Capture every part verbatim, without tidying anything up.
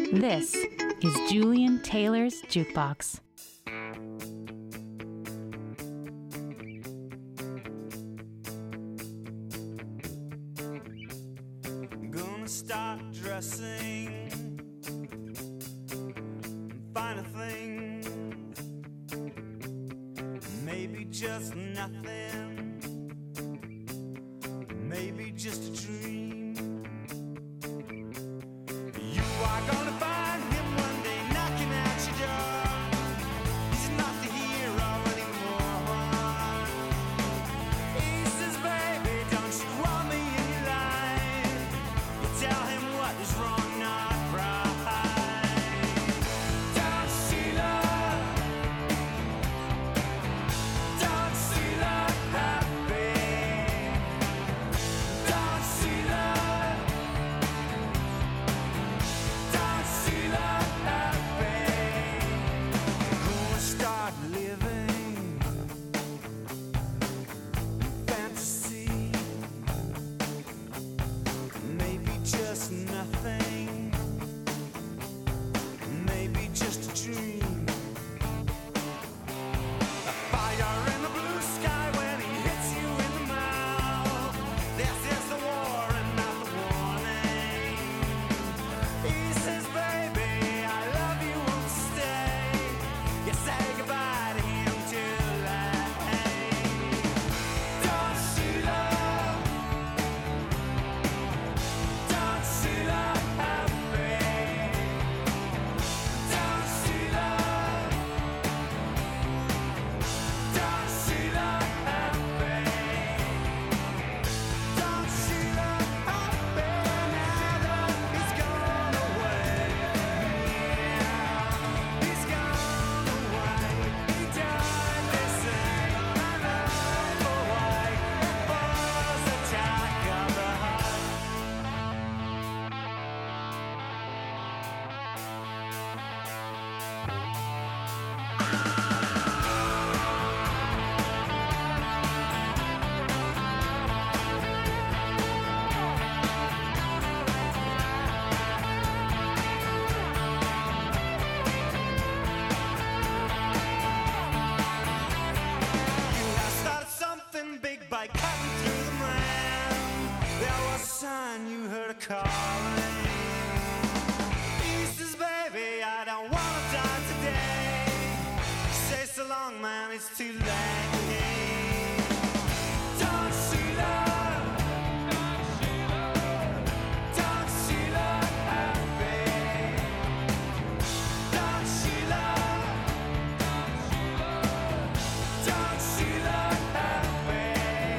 This is Julian Taylor's Jukebox. I'm gonna start dressing, find a thing, maybe just nothing, maybe just a dream. You are gonna find him one day knocking at your door. He's not the hero anymore. He says, baby, don't you want me in your life? You tell him what is wrong, not right. Don't Sheila, don't Sheila happy. Don't Sheila, don't Sheila happy. Gonna start living fantasy. Maybe just nothing. Maybe just a dream. A fire in the blue sky when he hits you in the mouth. This is the war and not the warning. He says, baby, I love you, won't stay. You say goodbye to him too late. Don't Sheila, don't Sheila happy. Don't Sheila, don't Sheila happy. Don't Sheila happy now that he's gone away. He's gone away. He died, they say, an awful way. It was attack of the heart. You have started something big by cutting through the man. There was a sign you heard a calling. He says, baby, I don't wanna die today. Say so long, man, it's too late. Don't Sheila, don't Sheila happy. Don't Sheila, don't Sheila happy.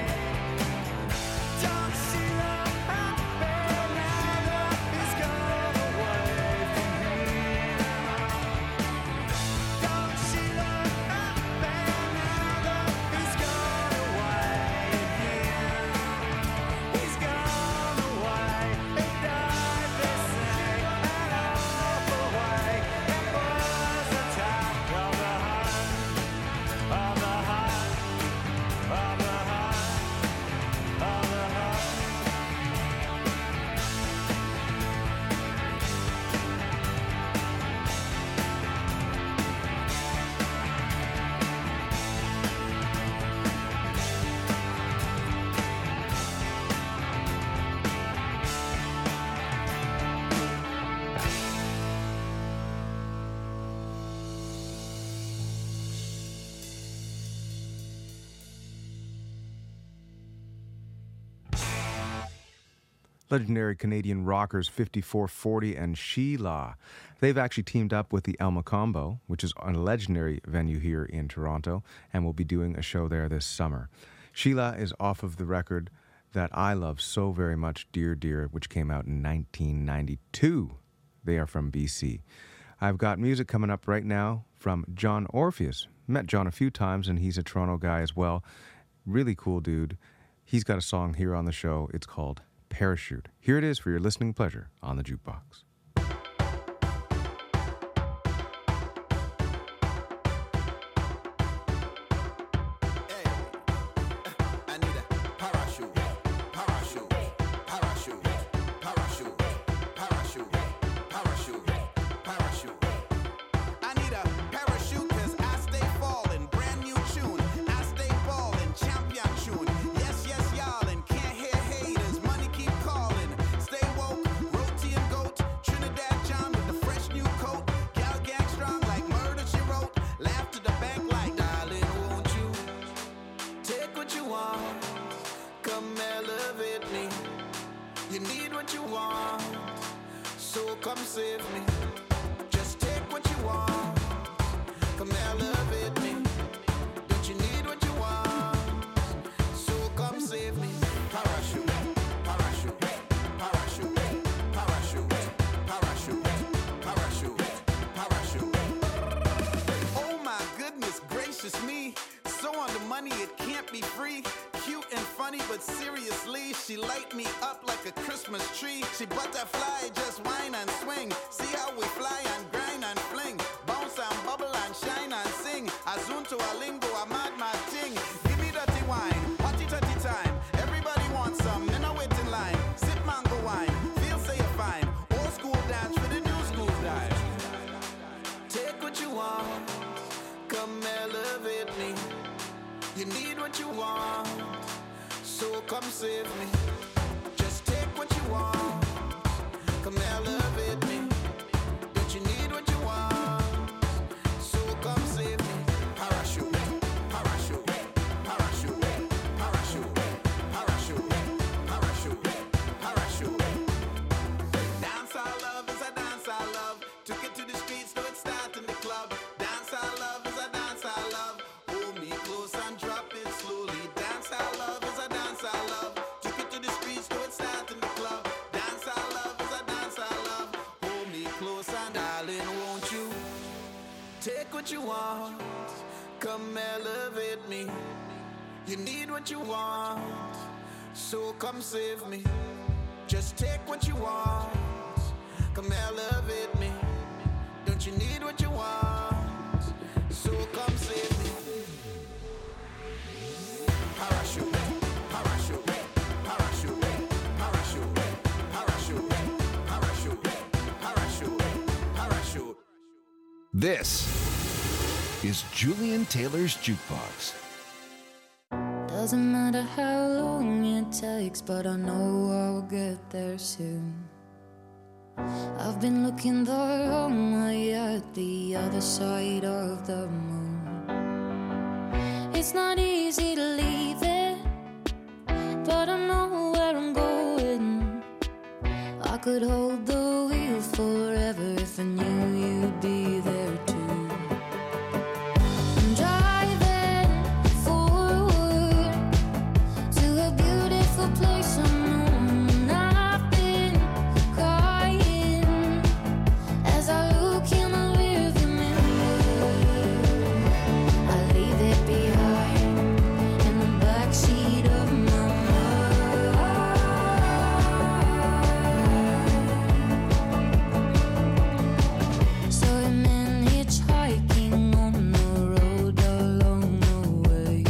Don't Sheila happy now that he's gone away from here. Don't Sheila happy now that he's gone away again. He's gone away. He died, they say, an awful way. It was attack of the heart, of the heart, of the heart, of the heart. Legendary Canadian rockers fifty-four forty and Sheila. They've actually teamed up with the Alma Combo, which is a legendary venue here in Toronto, and will be doing a show there this summer. Sheila is off of the record that I love so very much, Dear Dear, which came out in nineteen ninety-two. They are from B C. I've got music coming up right now from John Orpheus. Met John a few times, and he's a Toronto guy as well. Really cool dude. He's got a song here on the show. It's called Parachute. Here it is for your listening pleasure on the Jukebox. Parachute, parachute, parachute, parachute, parachute, parachute. save me. Just take what you want. Come elevate me. Don't you need what you want? So come save me. Parachute, parachute, parachute, parachute, parachute, parachute, parachute. Oh my goodness gracious me. So on the money it can't be free. Cute and funny, but seriously, she light me up like a Christmas tree. She butterfly, just whine and swing. See how we fly and grind and fling. Bounce and bubble and shine and sing. Azun to a lingo, a mad mad thing. Give me dirty wine, hotty totty time. Everybody wants some, in a waiting line. Sip mango wine, feel say you're fine. Old school dance for the new school dive. Take what you want, come elevate me. You need what you want, so come save me. Just take what you want, come elevate me. Don't you need what you want, so come save me. Parachute, parachute, parachute, parachute, parachute, parachute, parachute. Dance I love is a dance I love. Took it to the streets, so it start in the club. Dance I love is a dance I love. Hold me close and drop it slowly. Dance I love is a dance I love. Took it to the streets, so it start in the club. Dance I love is a dance I love. Hold me close and darling, won't you take what you want? Come elevate me. You need what you want, so come save me. Just take what you want, come elevate me. Don't you need what you want, so come save me. Parachute, parachute, parachute, parachute, parachute, parachute, parachute, parachute. This is Julian Taylor's Jukebox. Doesn't matter how long it takes, but I know I'll get there soon. I've been looking the wrong way at the other side of the moon. It's not easy to leave it, but I know where I'm going. I could hold the wheel forever if I knew you'd be there too. I'm driving forward to a beautiful place unknown. I've been crying as I look in the rearview mirror. I leave it behind in the backseat of my mind. So it meant hitchhiking on the road along the way.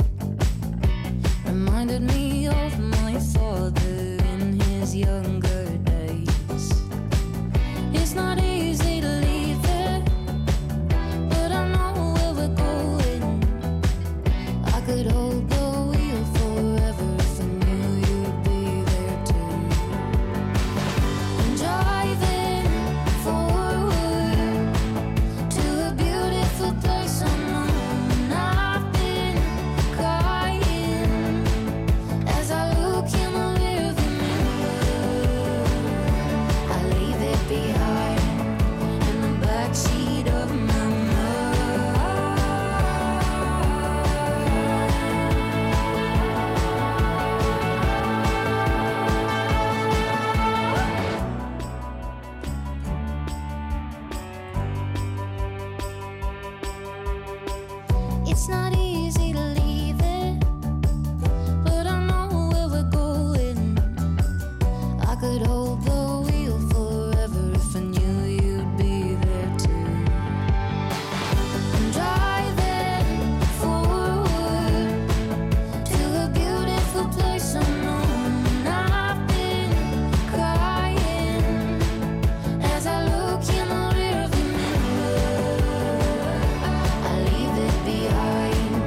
Reminded me of my father in his younger days. It's not easy to leave it, but I know where we're going. I could hold the wheel forever if I knew you'd be there too. I'm driving forward to a beautiful place unknown. I've been crying as I look in the rearview mirror. I leave it behind in the backseat of my mind. It's not easy to leave it, but I know where we're going. I could hold the wheel forever if I knew you'd be there too. I'm driving forward to a beautiful place unknown. I've been crying as I look in the rearview mirror. I leave it behind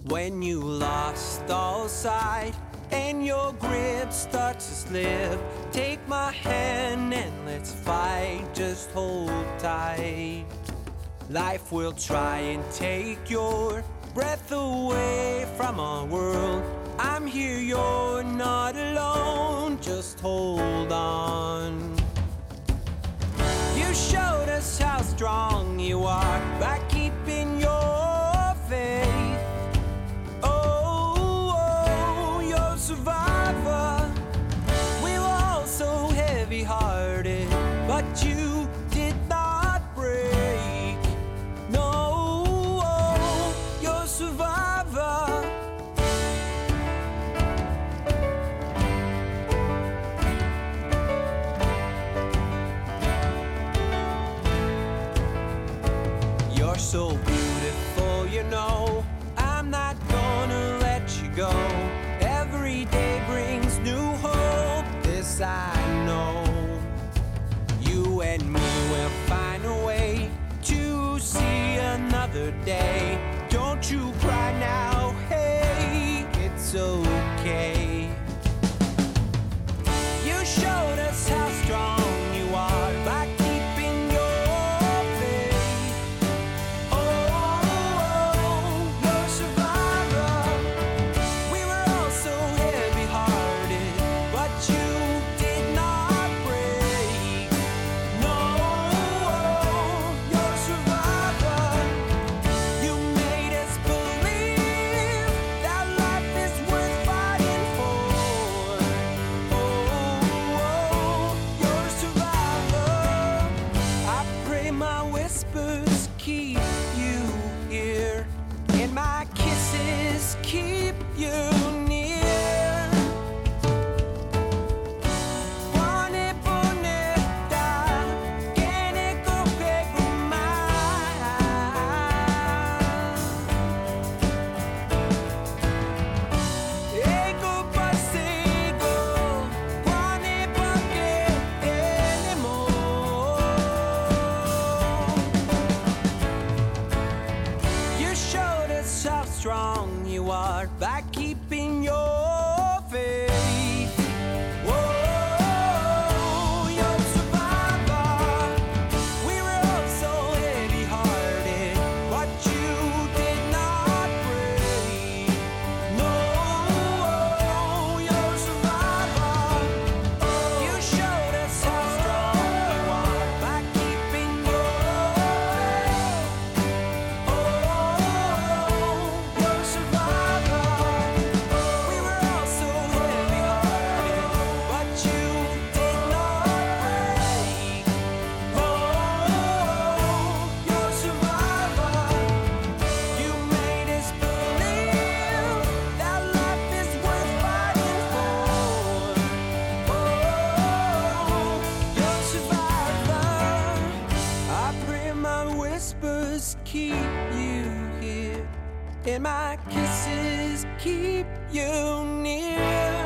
When you lost all sight and your grip starts to slip, take my hand and let's fight, just hold tight. Life will try and take your breath away from our world. I'm here, you're not alone, just hold on. You showed us how strong you are by keeping your faith. Oh, oh, you're a survivor. We were all so heavy-hearted, but you did not break. No, oh, you're a survivor. You're so beautiful, you know. I'm not gonna let you go. Every day brings new hope, this I know. You and me will find a way to see another day. Don't you cry now, hey, it's okay. You showed us how strong you are by keeping your faith. Oh, oh, you're a survivor. We were all so heavy-hearted, but you did not break. No, oh, you're a survivor. You made us believe that life is worth fighting for. Oh, oh, you're a survivor. I pray my whispers keep you here, and my kisses keep you near. Buone bonetta, che ne comprego mai. Ego passigo, buone poche anymore. You showed us how strong you are by keeping your faith. Whoa, you're a survivor. We were all so heavy-hearted, but you did not break. No, you're a survivor. You showed us how strong you are by keeping your faith. Oh, you're a survivor. We were all so heavy-hearted, but you did not break. Oh, you're a survivor. You made us believe that life is worth fighting for. Oh, you're a survivor. I pray my whispers keep you here, and my kisses keep you near.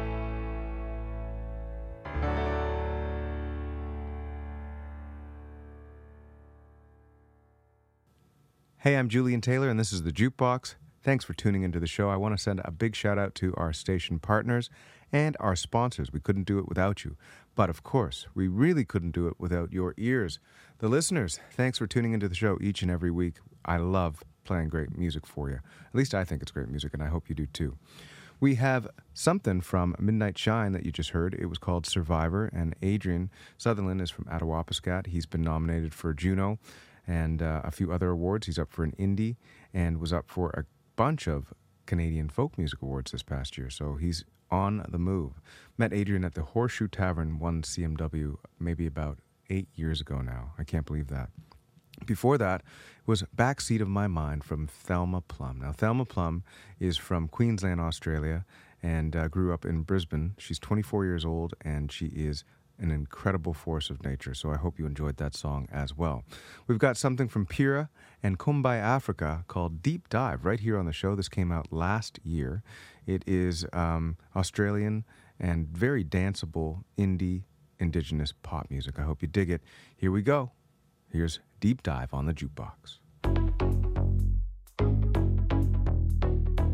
Hey, I'm Julian Taylor, and this is The Jukebox. Thanks for tuning into the show. I want to send a big shout out to our station partners and our sponsors. We couldn't do it without you. But of course, we really couldn't do it without your ears. The listeners, thanks for tuning into the show each and every week. I love playing great music for you. At least I think it's great music, and I hope you do too. We have something from Midnight Shine that you just heard. It was called Survivor, and Adrian Sutherland is from Attawapiskat. He's been nominated for Juno and uh, a few other awards. He's up for an Indie and was up for a bunch of Canadian Folk Music Awards this past year, so he's on the move. Met Adrian at the Horseshoe Tavern, one C M W, maybe about eight years ago now. I can't believe that. Before that was Backseat of My Mind from Thelma Plum. Now, Thelma Plum is from Queensland, Australia, and uh, grew up in Brisbane. She's twenty-four years old, and she is an incredible force of nature, so I hope you enjoyed that song as well. We've got something from Pira and Kumbai Africa called Deep Dive right here on the show. This came out last year. It is um, Australian and very danceable indie indigenous pop music. I hope you dig it. Here we go. Here's Deep Dive on the Jukebox.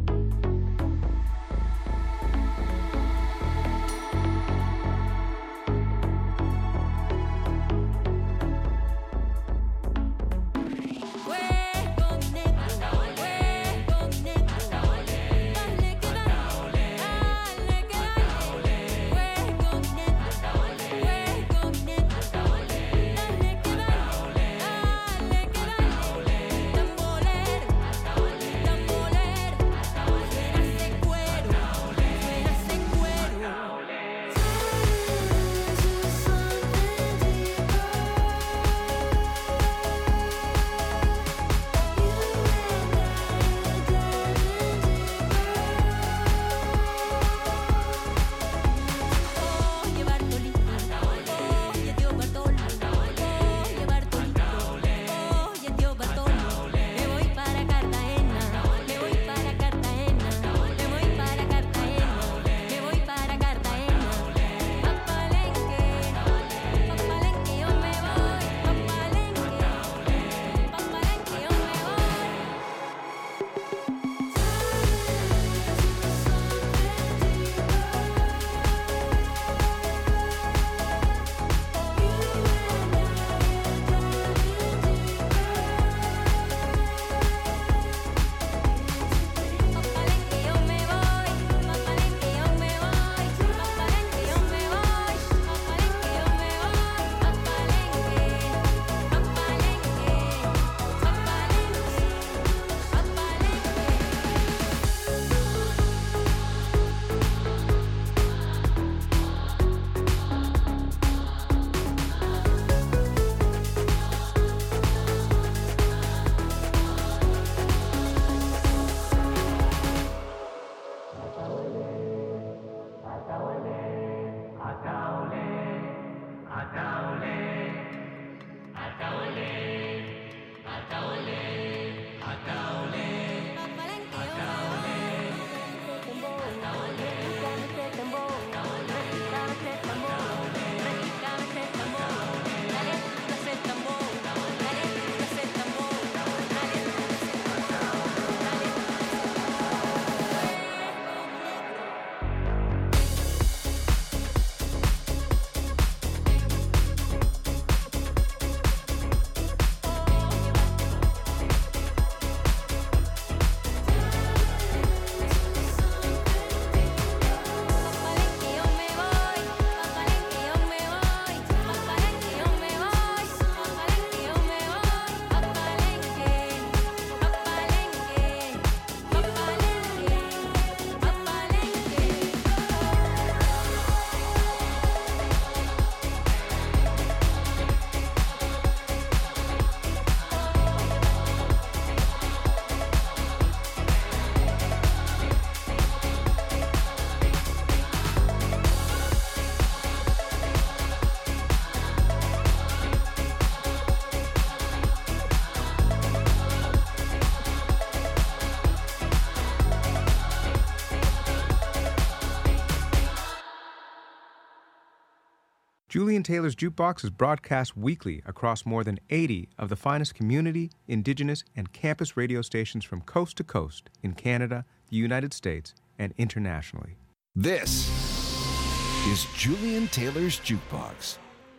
Julian Taylor's Jukebox is broadcast weekly across more than eighty of the finest community, indigenous, and campus radio stations from coast to coast in Canada, the United States, and internationally. This is Julian Taylor's Jukebox.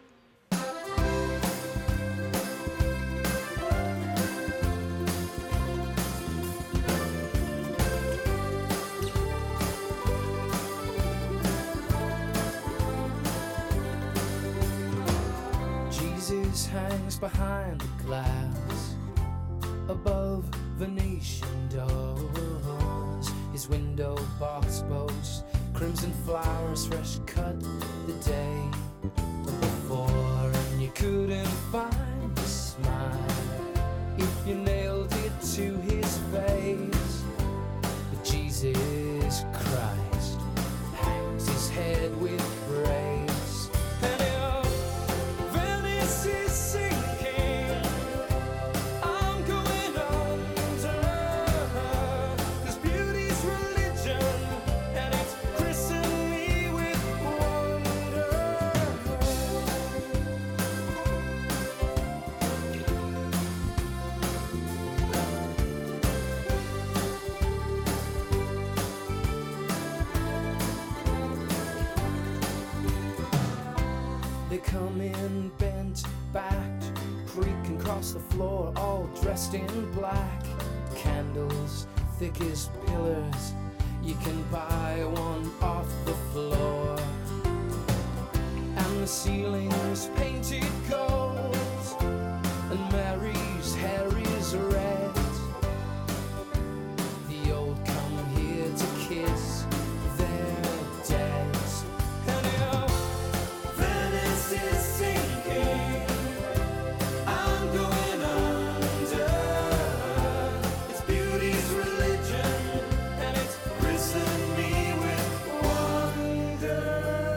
Jesus hangs behind the glass above Venetian doors. His window box boasts crimson flowers fresh cut the day before, and you couldn't find a smile if you nailed it to his face. But Jesus Christ hangs his head with grace, and if Venice is sinking, I'm going under. 'Cause beauty's religion, and it's christened me with wonder. They come in bent backed, creaking across the floor, all dressed in black. Candles thick as pillars, you can buy one off the floor. And the ceiling's painted gold, and Mary's hair is red. The old come here to kiss their dead. And if Venice is sinking, I'm going under. It's beauty's religion, and it's christened me with wonder.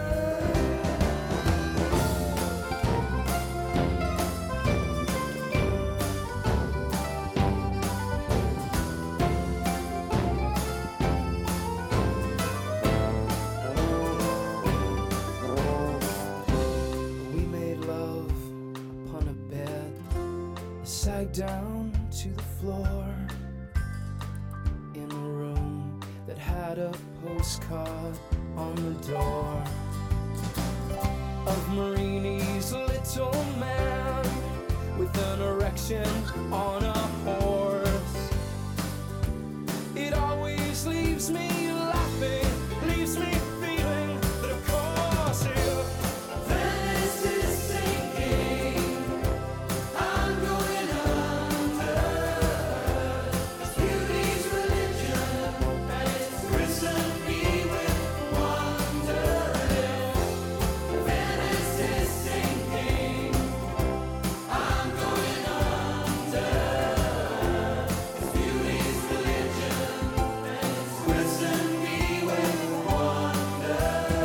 We made love upon a bed, sag down to the floor, in a room that had a postcard on the door of Marini's little man with an erection on a horse. It always leaves me laughing, leaves me feeling that of course if Venice is sinking, I'm going under. It's beauty's religion, and it's christened me with wonder. If Venice is sinking, I'm going under. It's beauty's religion, and it's christened me with wonder.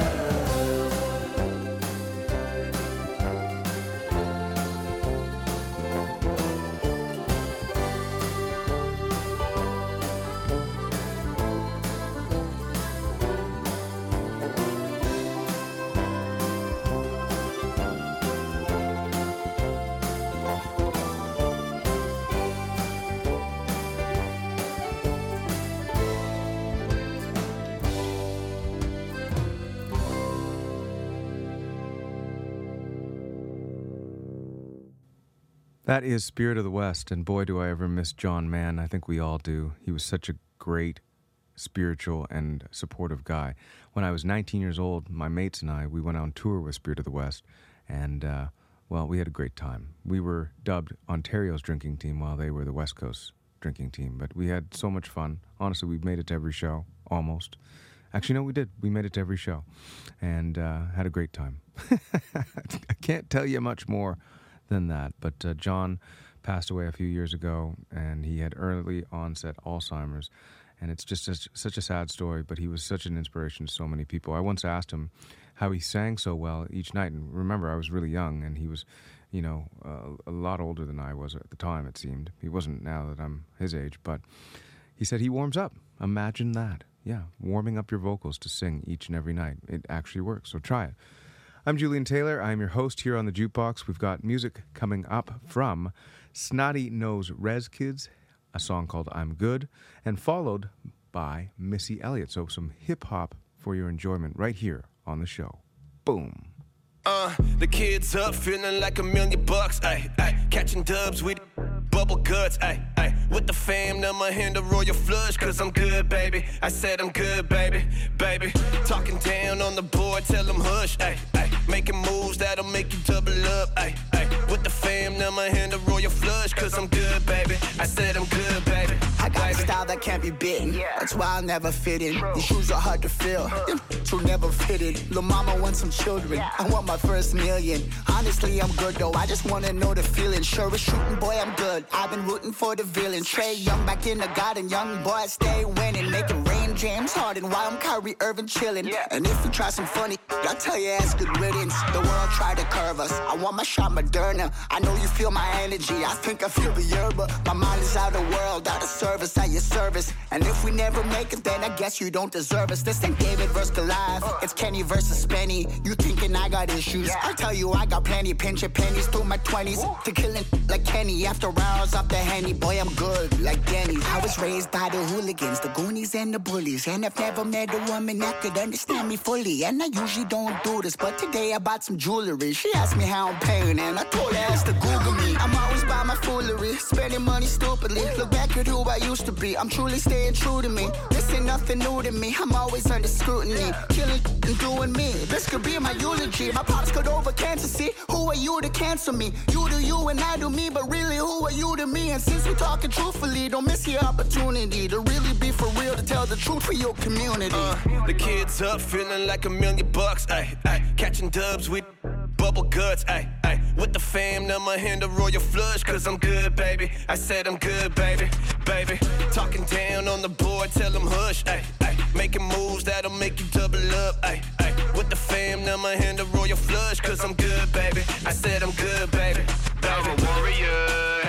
That is Spirit of the West, and boy, do I ever miss John Mann. I think we all do. He was such a great, spiritual, and supportive guy. When I was nineteen years old, my mates and I, we went on tour with Spirit of the West, and, uh, well, we had a great time. We were dubbed Ontario's drinking team while they were the West Coast drinking team, but we had so much fun. Honestly, we made it to every show, almost. Actually, no, we did. We made it to every show, and uh, had a great time. I can't tell you much more than that, but uh, John passed away a few years ago, and he had early onset Alzheimer's, and it's just such, such a sad story, but he was such an inspiration to so many people. I once asked him how he sang so well each night, and remember, I was really young, and he was, you know, uh, a lot older than I was at the time, it seemed. He wasn't now that I'm his age, but he said he warms up. Imagine that. Yeah, warming up your vocals to sing each and every night. It actually works, so try it. I'm Julian Taylor. I'm your host here on the Jukebox. We've got music coming up from Snotty Nose Rez Kids, a song called I'm Good, and followed by Missy Elliott. So some hip-hop for your enjoyment right here on the show. Boom. Uh, the kids up, feeling like a million bucks, ayy, ayy, catching dubs with bubble guts, ayy, ayy, with the fam, now my hand a royal flush, cause I'm good, baby, I said I'm good, baby, baby, talking down on the board, tell them hush, ayy, ayy, making moves that'll make you double up, ayy, ayy, with the fam, now my hand a royal flush, cause I'm good, baby, I said I'm good, baby. I got a baby. style that can't be bitten. That's why I'll never fit in. These shoes are hard to fill. Them will never fit in. Lil' mama wants some children. I want my first million. Honestly, I'm good though. I just wanna know the feeling. Sure as shooting, boy, I'm good. I've been rooting for the villain. Trey Young back in the garden. Young boy, stay winning. Making rain, James Harden. While I'm Kyrie Irving chilling. And if you try some funny, I'll tell your ass good riddance. The world tried to curve us. I want my shot Moderna. I know you feel my energy. I think I feel the yerba. My mind is out of world, out of service, at your service. And if we never make it, then I guess you don't deserve us. This ain't David versus Goliath. It's Kenny versus Spenny. You thinking I got issues? I tell you I got plenty. Pinching pennies through my twenties. To killing like Kenny. After hours off the Henny. Boy, I'm good like Denny. I was raised by the hooligans, the Goonies and the bullies. And I've never met a woman that could understand me fully. And I usually don't do this, but today I bought some jewelry. She asked me how I'm paying, and I told her ass to Google me. I'm always by my foolery, spending money stupidly. Look back at who I used to be. I'm truly staying true to me. This ain't nothing new to me. I'm always under scrutiny, killing and doing me. This could be my eulogy. My pops got over cancer. See, who are you to cancel me? You do you and I do me, but really, who are you to me? And since we're talking truthfully, don't miss your opportunity to really be for real, to tell the truth for your community. Uh, the kids up, feeling like a million bucks, ayy, ayy, catching dubs with bubble guts, ayy, ayy, with the fam, now my hand a royal flush, cause I'm good, baby, I said I'm good, baby, baby, talking down on the board, tell them hush, ayy, ayy, making moves that'll make you double up, ayy, ayy, with the fam, now my hand a royal flush, cause I'm good, baby, I said I'm good, baby, baby. I'm a warrior,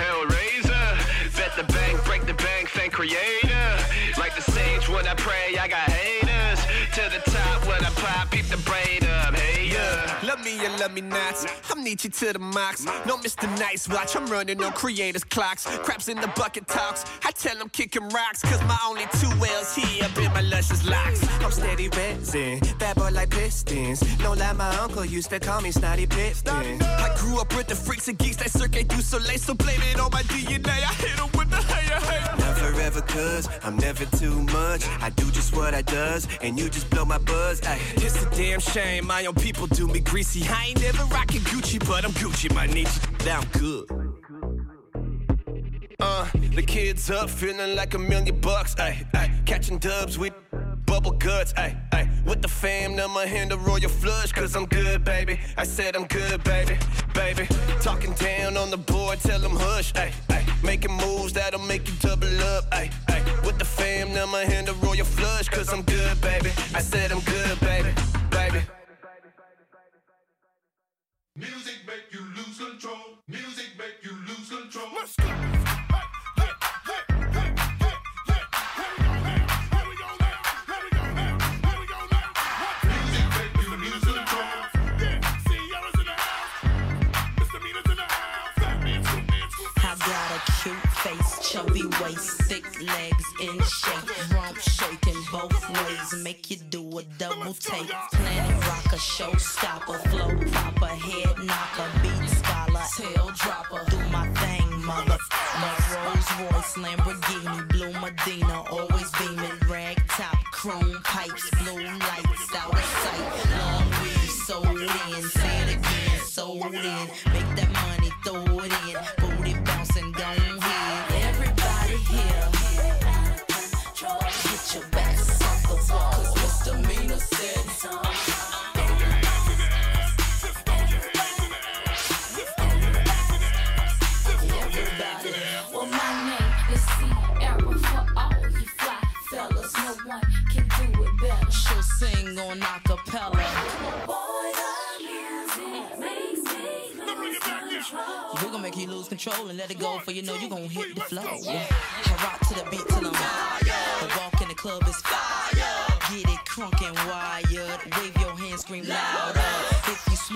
hellraiser, bet the bank, break the bank, thank creator, like the sage when I pray, I got haters, to the top when I pop, beat the braid up, hey, yeah. Love me and love me not. I'm Nietzsche to the max. No Mister Nice Watch. I'm running on creators' clocks. Craps in the bucket talks. I tell them kicking rocks. Cause my only two L's here up in my luscious locks. I'm steady resin. Bad boy like Pistons. No lie, my uncle used to call me Snotty Pippin. I grew up with the freaks and geeks that circuit du soleil. So blame it on my D N A. I hit them with the hey, hey. Never ever cause I'm never too much. I do just what I does. And you just blow my buzz. Ay. It's a damn shame. My own people do me greasy. I ain't never rockin' Gucci, but I'm Gucci, my niche. Down good. Uh, the kids up, feeling like a million bucks, ayy, ayy, catching dubs with bubble guts, ayy, ayy, with the fam, now my hand a royal flush, cause I'm good, baby, I said I'm good, baby, baby, talking down on the board, tell them hush, ayy, ayy, making moves that'll make you double up, ayy, ayy, with the fam, now my hand a royal flush, cause I'm good, baby, I said I'm good, baby, baby. Music make you lose control. Music make you lose control. Let's go. Chubby waist, thick legs in shape, rump shaking both ways, make you do a double take. Planet rocker, showstopper, flow proper, head knocker, beat scholar, tail dropper. Do my thing, mother. My Rolls Royce, Lamborghini, blue Medina, always beaming, rag top, chrome pipes, blue lights, out of sight. Long weave, sold in, say it again, sold in. Make that money, throw it in, booty bouncing, gone here. Everybody here, get your backs off the wall, cause misdemeanor said. Well, my name is Sierra for all you fly fellas. No one can do it better. She'll sing on acapella. Boy, the music makes me lose control. We're gonna make you lose control and let it go, for you know you gonna hit the flow. I rock to the beat till I'm wired. The walk in the club is fire. Get it crunk and wired. Wave your hands, scream louder. If you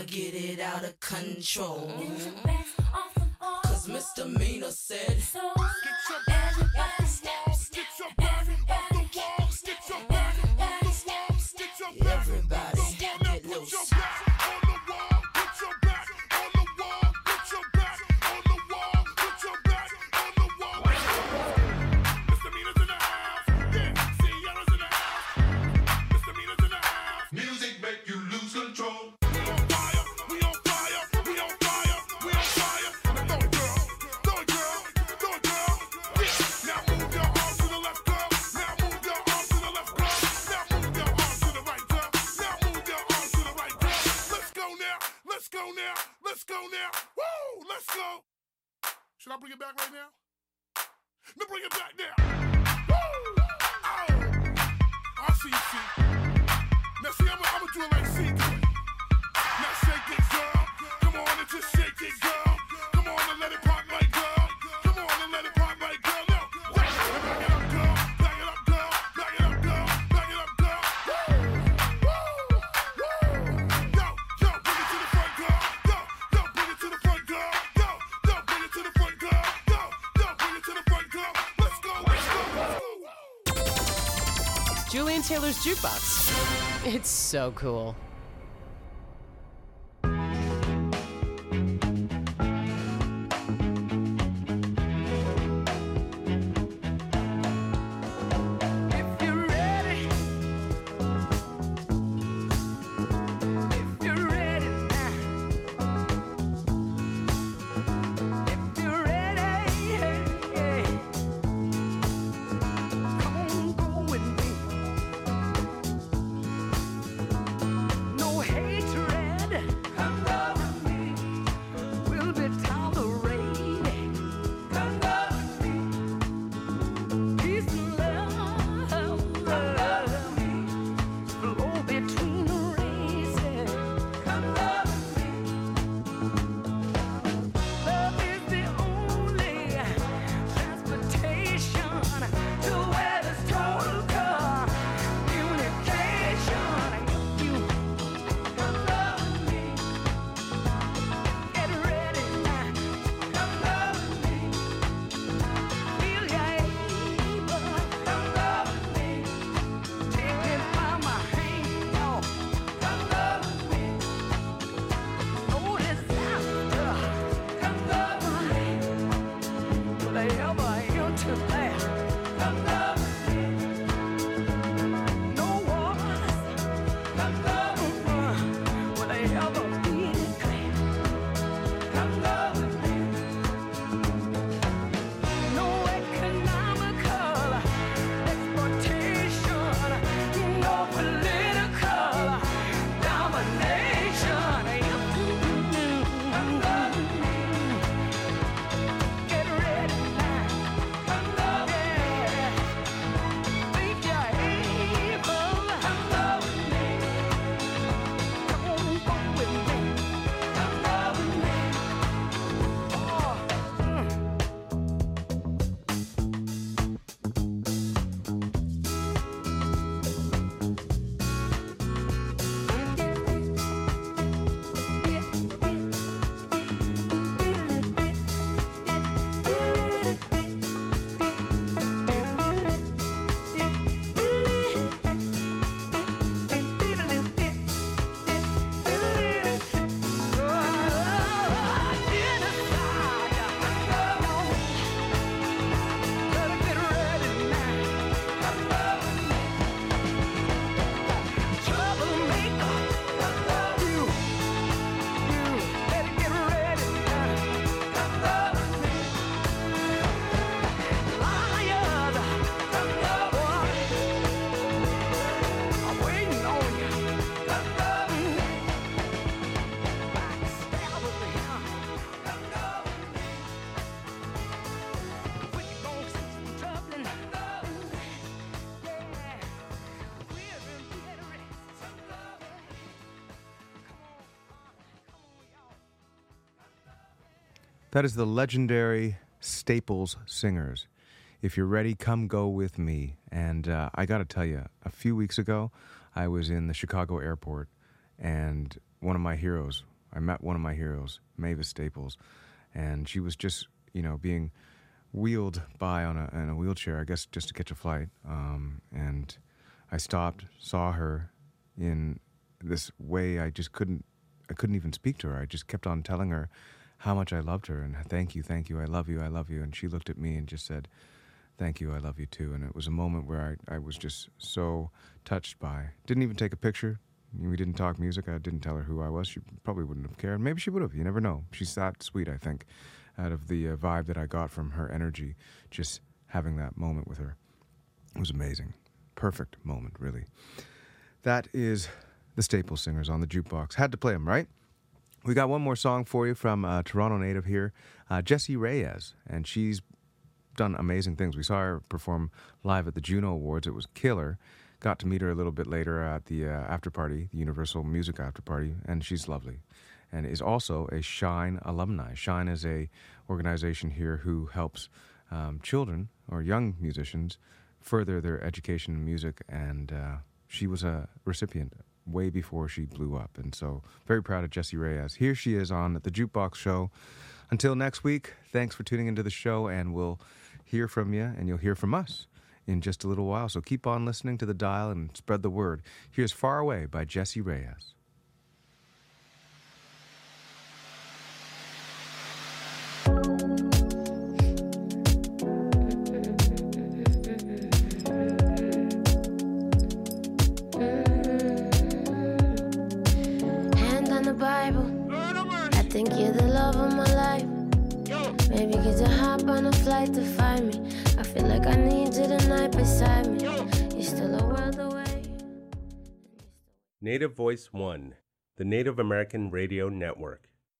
wanna get it out of control. Cause misdemeanor said, everybody step, step, everybody get, step, everybody step, step, everybody get loose. Should I bring it back right now? No, bring it back now. Woo! Oh! I see you, see. Now, see, I'm gonna do it like C do it. Now, shake it, girl. Come on and just shake it, girl. Come on and let it pop like girl. Come on and let it pop like girl. Now, back it up, girl. Back it up, girl. Back it up, girl. Back it up, girl. Woo! Woo! Woo! Yo, yo, bring it to the front, girl. Yo, yo, bring it to the front, girl. Yo, yo, bring it to the front, girl. Yo, yo, bring it to the front, girl. Let's go, let's go, let's go. Julian Taylor's Jukebox. It's so cool. That is the legendary Staples Singers. If you're ready, come go with me. And uh, I got to tell you, a few weeks ago, I was in the Chicago airport, and one of my heroes I met one of my heroes, Mavis Staples, and she was just, you know, being wheeled by on a, in a wheelchair, I guess just to catch a flight. Um, and I stopped, saw her in this way I just couldn't, I couldn't even speak to her. I just kept on telling her how much I loved her and thank you, thank you, I love you, I love you. And she looked at me and just said, thank you, I love you too. And it was a moment where I, I was just so touched by. Didn't even take a picture. We didn't talk music. I didn't tell her who I was. She probably wouldn't have cared. Maybe she would have. You never know. She's that sweet, I think, out of the uh, vibe that I got from her energy, just having that moment with her. It was amazing. Perfect moment, really. That is the Staples Singers on the jukebox. Had to play them, right? We got one more song for you from a Toronto native here, uh, Jessie Reyez, and she's done amazing things. We saw her perform live at the Juno Awards. It was killer. Got to meet her a little bit later at the uh, after party, the Universal Music after party, and she's lovely. And is also a Shine alumni. Shine is a organization here who helps um, children or young musicians further their education in music, and uh, she was a recipient way before she blew up. And so very proud of Jessie Reyez. Here she is on the Jukebox Show. Until next week, thanks for tuning into the show, and we'll hear from you, and you'll hear from us in just a little while. So keep on listening to the dial and spread the word. Here's Far Away by Jessie Reyez. Hand on the Bible. I think you're the love of my life. Maybe get to hop on a flight to find me. I feel like I need you tonight beside me. You're still a world away. Native Voice One, the Native American Radio Network.